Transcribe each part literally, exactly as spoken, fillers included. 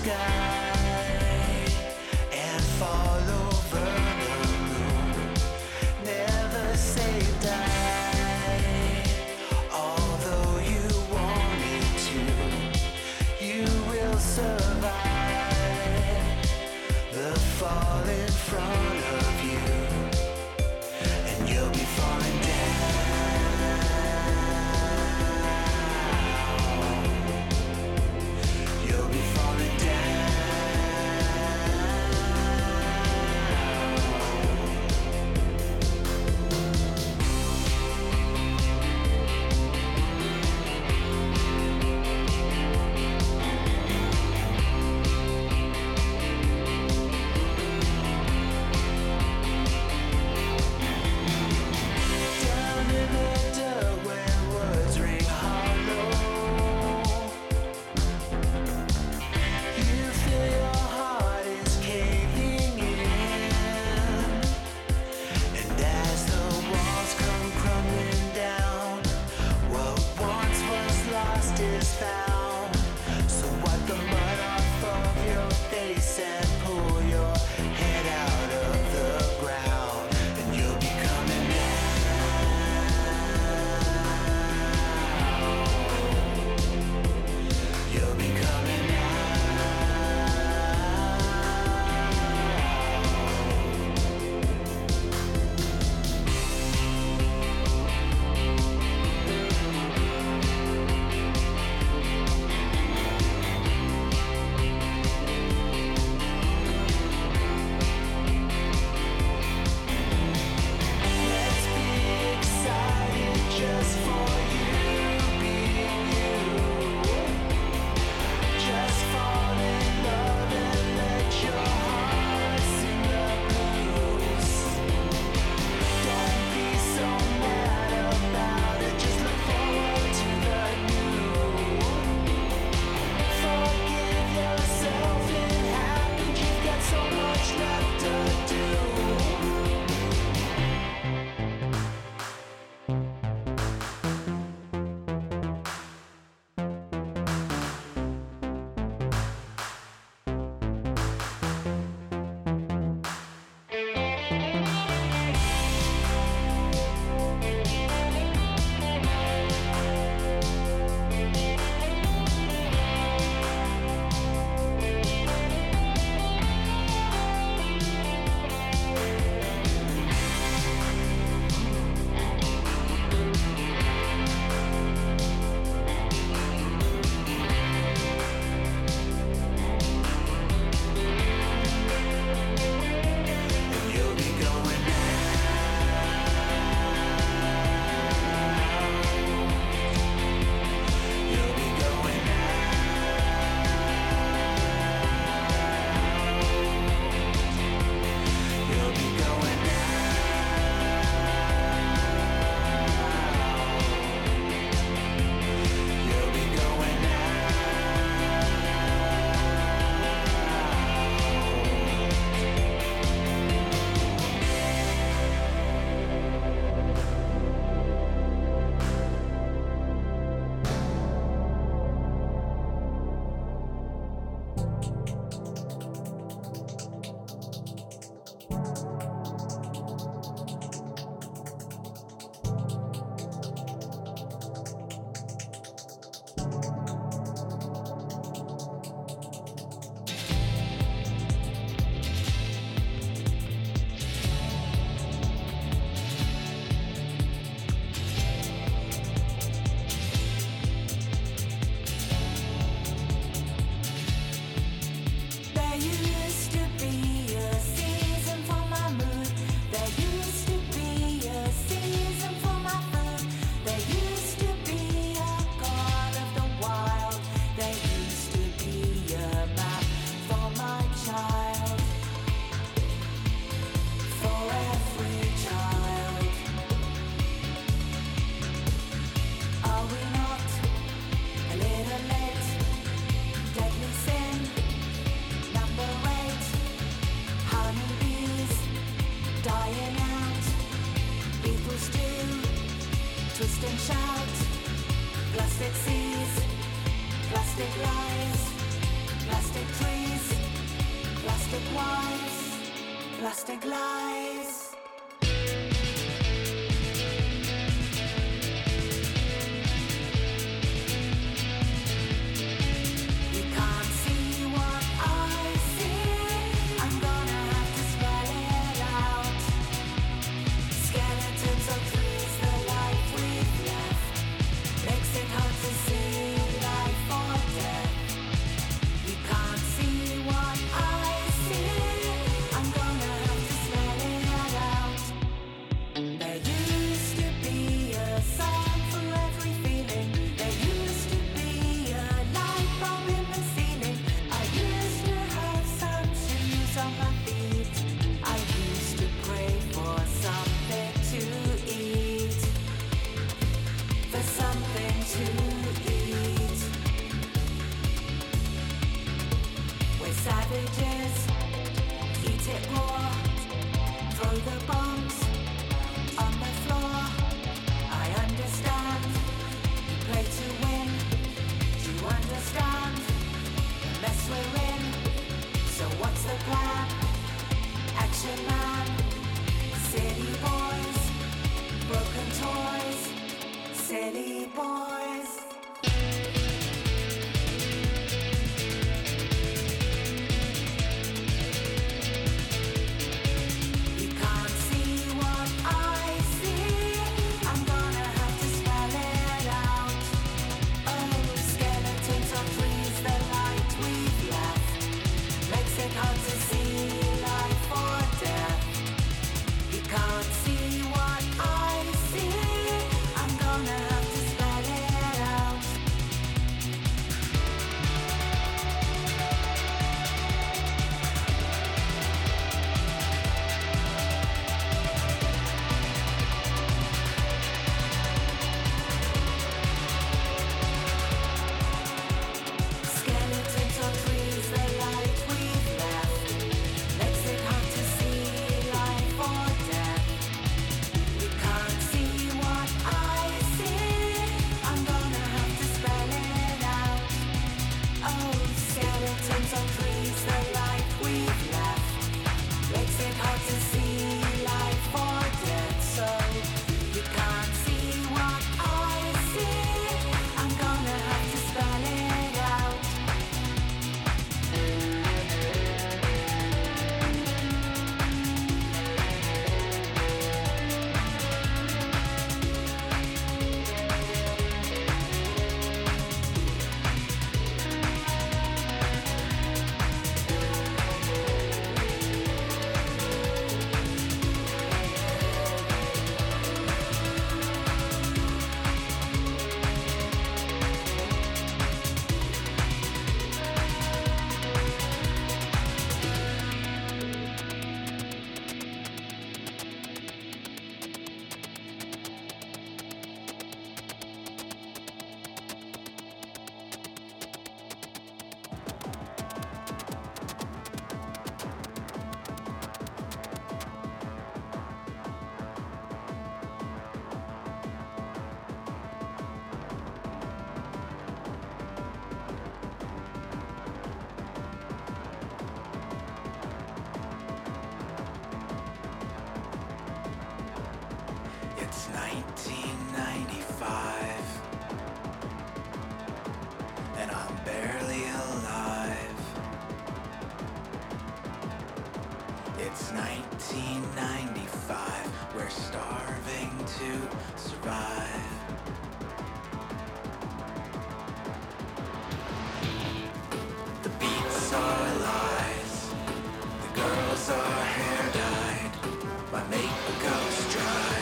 die and fall over the moon. Never say die, although you wanted to. You will survive the fall in front of you, and you'll be falling down. You'll be falling down. plastic lies. You can't see what I see. I'm gonna have to spell it out. Skeletons of trees, the life we've left makes it hard to see life or death. You can't see what I see. I'm gonna have to spell it out. There used to be a song for every feeling. There used to be a light bulb in the ceiling. I used to have some shoes on my feet. I used to pray for something to eat. For something to eat. We're savages, eat it raw. Throw the bombs on the floor. I understand. You play to win. Do you understand the mess we're in? So what's the plan? Action man, city boys, broken toys, silly boys. You can't see what I see. I'm gonna have to spell it out. Oh, skeletons of trees, the light we've left makes it hard to see life or death. You can't see what I see. I'm gonna have to spell it out. Skeletons of trees, the light we've left makes it hard to see life or death. You can't see what I see. I'm gonna have to spell it out. Oh, skeletons of trees, the light we've left makes it hard to see life or death. So you can't see what I see. I'm gonna have to spell it out. It's nineteen ninety-five, and I'm barely alive. It's nineteen ninety-five, we're starving to survive. The beats are lies, the girls are hair dyed, my makeup's dry.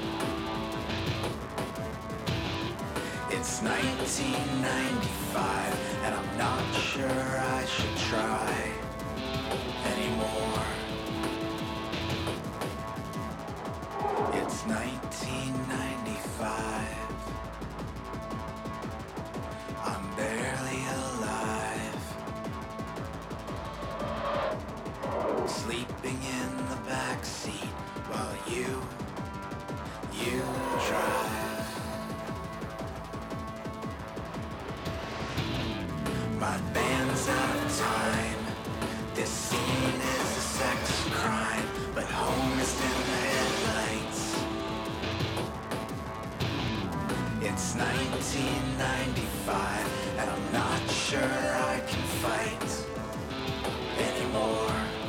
It's nineteen ninety-five, and I'm not sure I should try anymore. It's nineteen ninety-five, I'm barely alive. Sleeping in the back seat while you, you drive. My band's out of time. nineteen ninety-five, and I'm not sure I can fight anymore.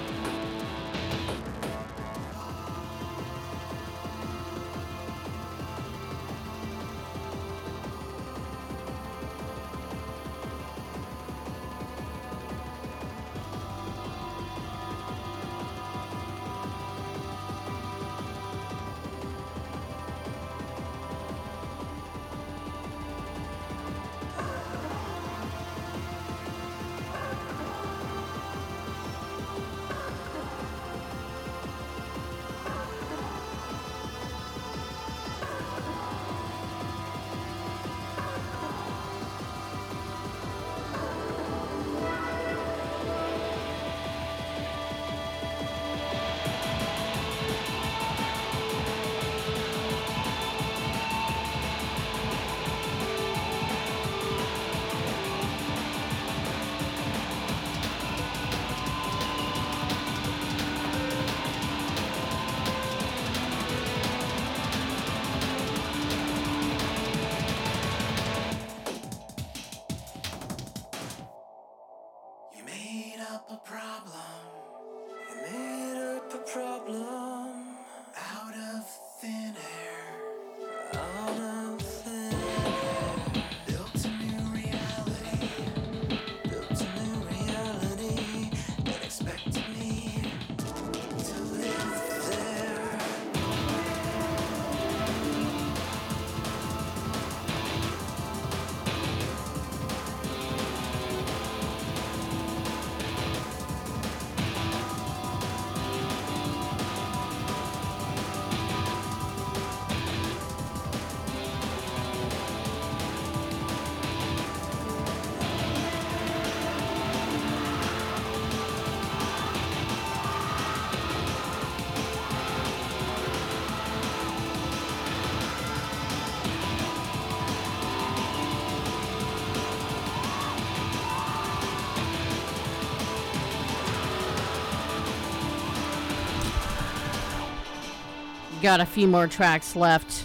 Got a few more tracks left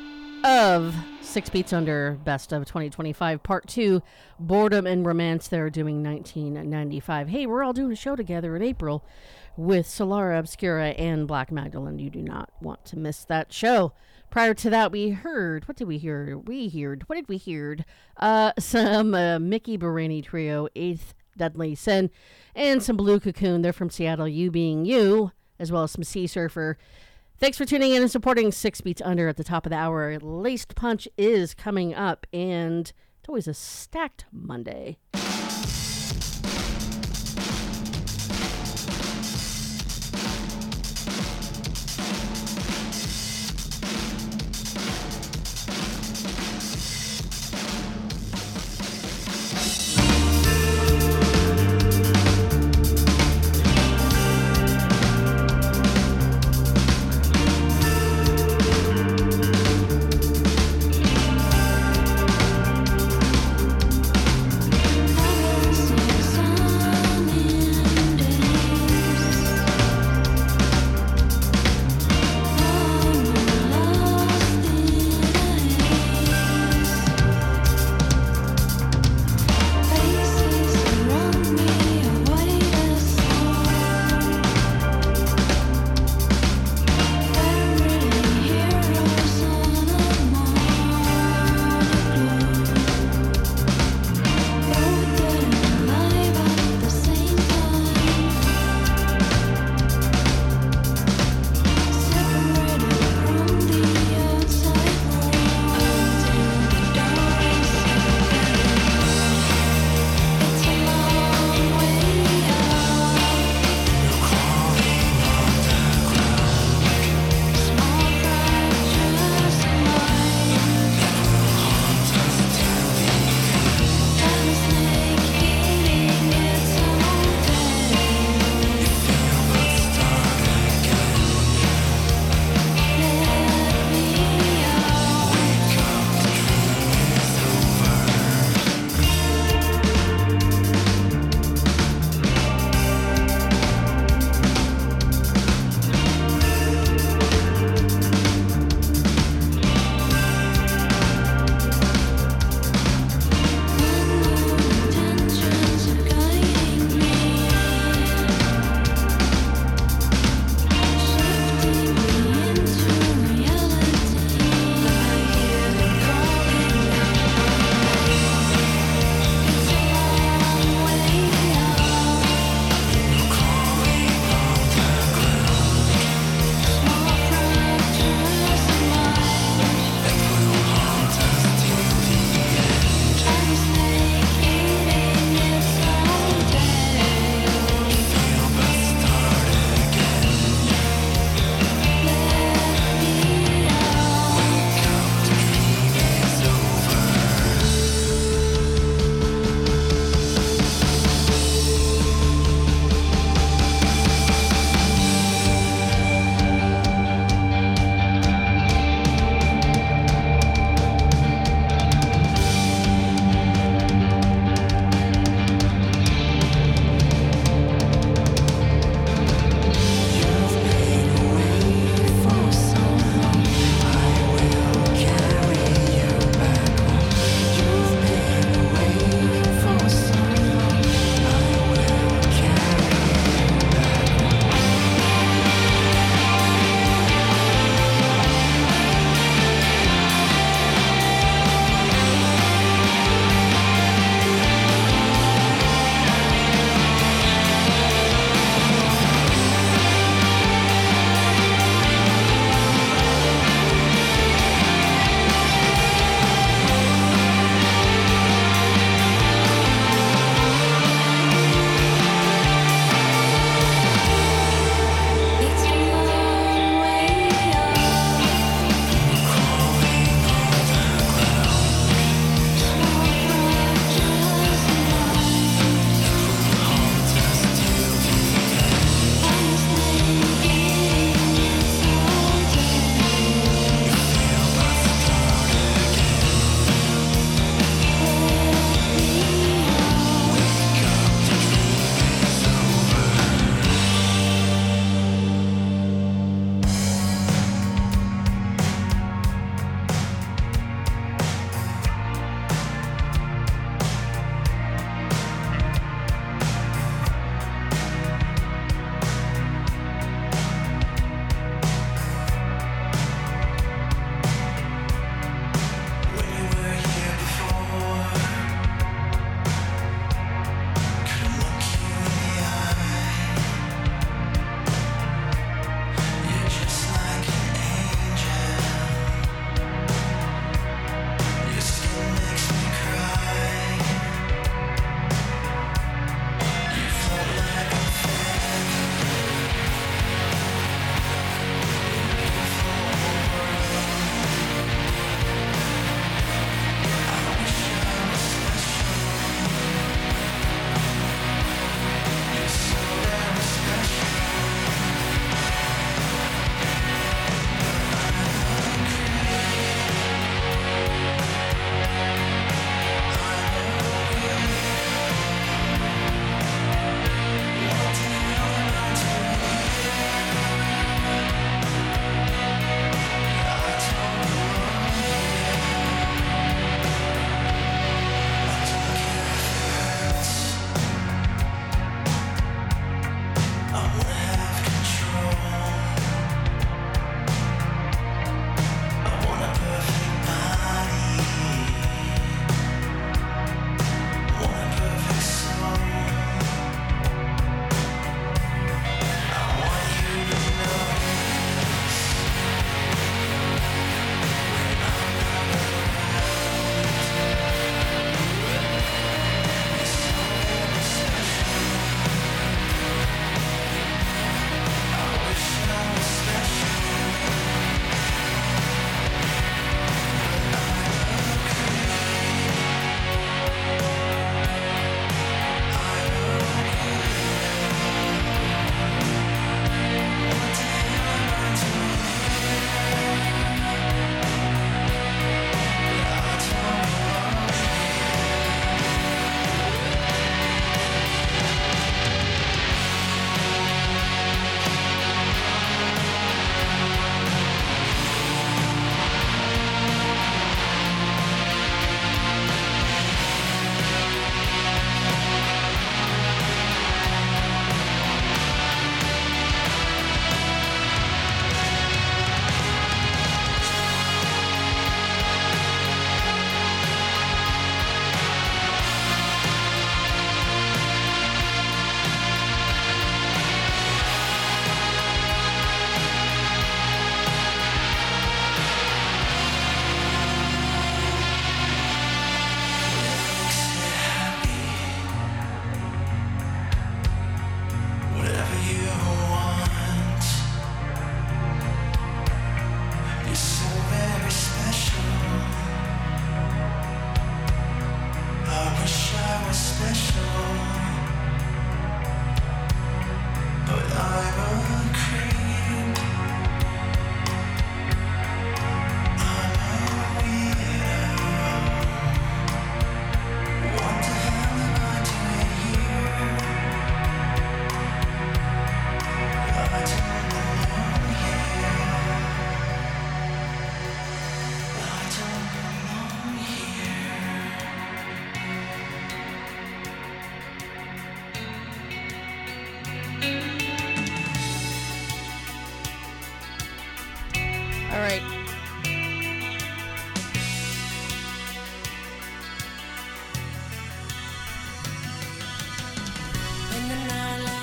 of Six Beats Under Best of twenty twenty-five Part two, Boredom and Romance. They're doing nineteen ninety-five. Hey, we're all doing a show together in April with Solara Obscura and Black Magdalene. You do not want to miss that show. Prior to that, we heard, what did we hear? We heard, what did we hear? Uh, some uh, Mickey Barani Trio, Eighth Deadly Sin, and some Blue Cocoon. They're from Seattle, You Being You, as well as some Sea Surfer. Thanks for tuning in and supporting Six Beats Under at the top of the hour. Laced Punch is coming up, and it's always a stacked Monday. We'll be right back.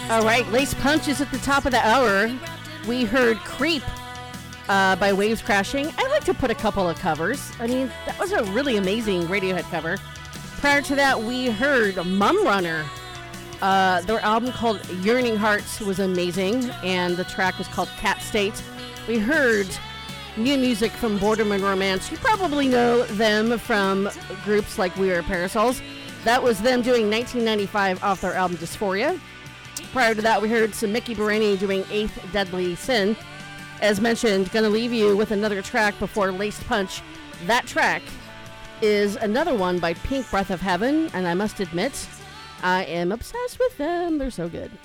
All right, Lace Punch is at the top of the hour. We heard Creep uh, by Waves Crashing. I like to put a couple of covers. I mean, that was a really amazing Radiohead cover. Prior to that, we heard Mum Runner. Uh, their album called Yearning Hearts was amazing, and the track was called Cat State. We heard new music from Boredom and Romance. You probably know them from groups like We Are Parasols. That was them doing nineteen ninety-five off their album Dysphoria. Prior to that, we heard some Mickey Barani doing Eighth Deadly Sin. As mentioned, gonna leave you with another track before Laced Punch. That track is another one by Pink Breath of Heaven, and I must admit, I am obsessed with them. They're so good.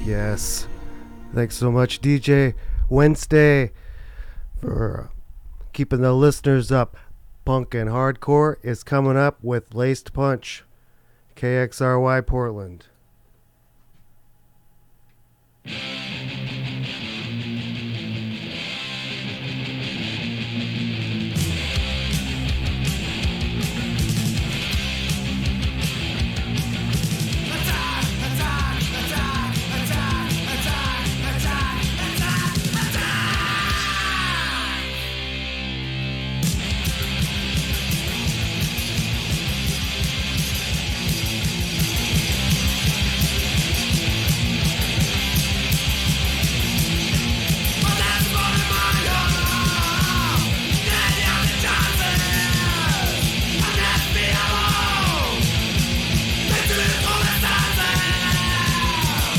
Yes. Thanks so much, D J Wednesday, for keeping the listeners up. Punk and Hardcore is coming up with Laced Punch, K X R Y Portland.